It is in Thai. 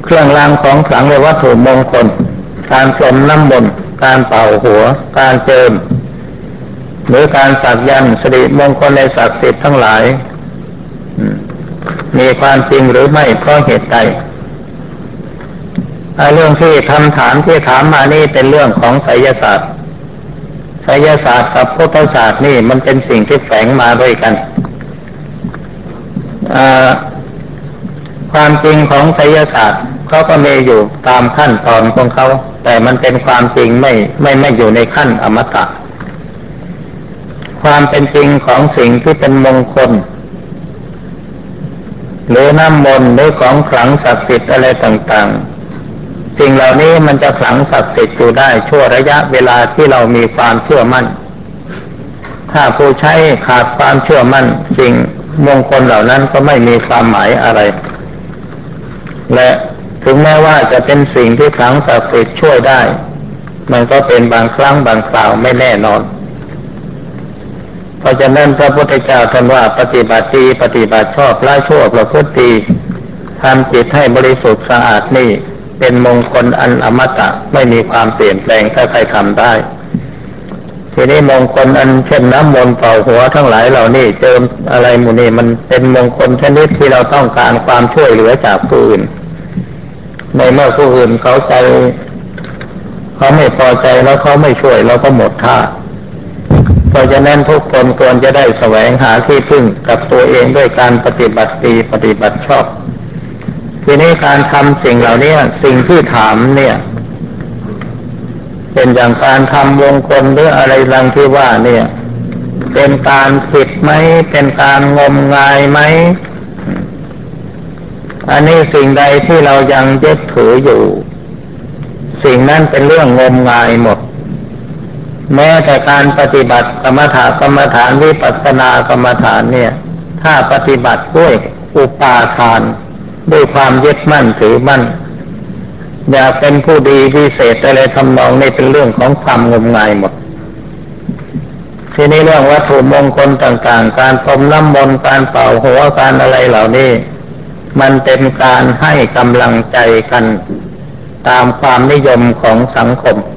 เครื่องรางของขลังและวัตถุมงคลการพรมน้ำมนต์การเป่าหัวการเจิมหรือการสักยันต์สิริมงคลในศักดิ์สิทธิ์ทั้งหลายมีความจริงหรือไม่เพราะเหตุใดเรื่องที่คำถามที่ถามมานี่เป็นเรื่องของไสยศาสตร์ไสยศาสตร์กับพุทธศาสตร์นี่มันเป็นสิ่งที่แฝงมาด้วยกันความจริงของไสยศาสตร์เขาก็มีอยู่ตามขั้นตอนของเขาแต่มันเป็นความจริงไม่อยู่ในขั้นอมตะความเป็นจริงของสิ่งที่เป็นมงคลหรือน้ำมนต์หรือของขลังศักดิ์สิทธิ์อะไรต่างๆสิ่งเหล่านี้มันจะขลังศักดิ์สิทธิ์อยู่ได้ชั่วระยะเวลาที่เรามีความเชื่อมั่นถ้าผู้ใช้ขาดความเชื่อมั่นสิ่งมงคลเหล่านั้นก็ไม่มีความหมายอะไรและถึงแม้ว่าจะเป็นสิ่งที่ขลังศักดิ์สิทธิ์ช่วยได้มันก็เป็นบางครั้งบางคราวไม่แน่นอนเพราะฉะนั้นพระพุทธเจ้าท่านว่าปฏิบัติดีปฏิบัติชอบละชั่วประพฤติดีทำจิตให้บริสุทธิ์สะอาดนี่เป็นมงคลอันอมตะไม่มีความเปลี่ยนแปลงถ้าใครทำได้ทีนี้มงคลอันเช่นน้ำมนต์เป่าหัวทั้งหลายเหล่านี้เจิมอะไรหมู่นี้มันเป็นมงคลชนิดที่เราต้องการความช่วยเหลือจากผู้อื่นในเมื่อผู้อื่นเขาไม่พอใจแล้วเขาไม่ช่วยเราก็หมดท่าเพราะฉะนั้นทุกคนควรจะได้แสวงหาที่พึ่งกับตัวเองด้วยการปฏิบัติดีปฏิบัติชอบทีนี้การทำสิ่งเหล่านี้สิ่งที่ถามเนี่ยเป็นอย่างการทำวงกลมหรืออะไรลังที่ว่าเนี่ยเป็นการผิดไหมเป็นการงมงายไหมอันนี้สิ่งใดที่เรายังยึดถืออยู่สิ่งนั้นเป็นเรื่องงมงายหมดแม้แต่การปฏิบัติกรรมฐานวิปัสสนากรรมฐานเนี่ยถ้าปฏิบัติด้วยอุปาทานด้วยความยึดมั่นถือมั่นอยากเป็นผู้ดีพิเศษอะไรทำนองนี้เป็นเรื่องของความงมงายหมดทีนี้เรื่องวัตถุมงคลต่างๆการพรมน้ำมนต์การเป่าหัวการอะไรเหล่านี้มันเป็นการให้กำลังใจกันตามความนิยมของสังคม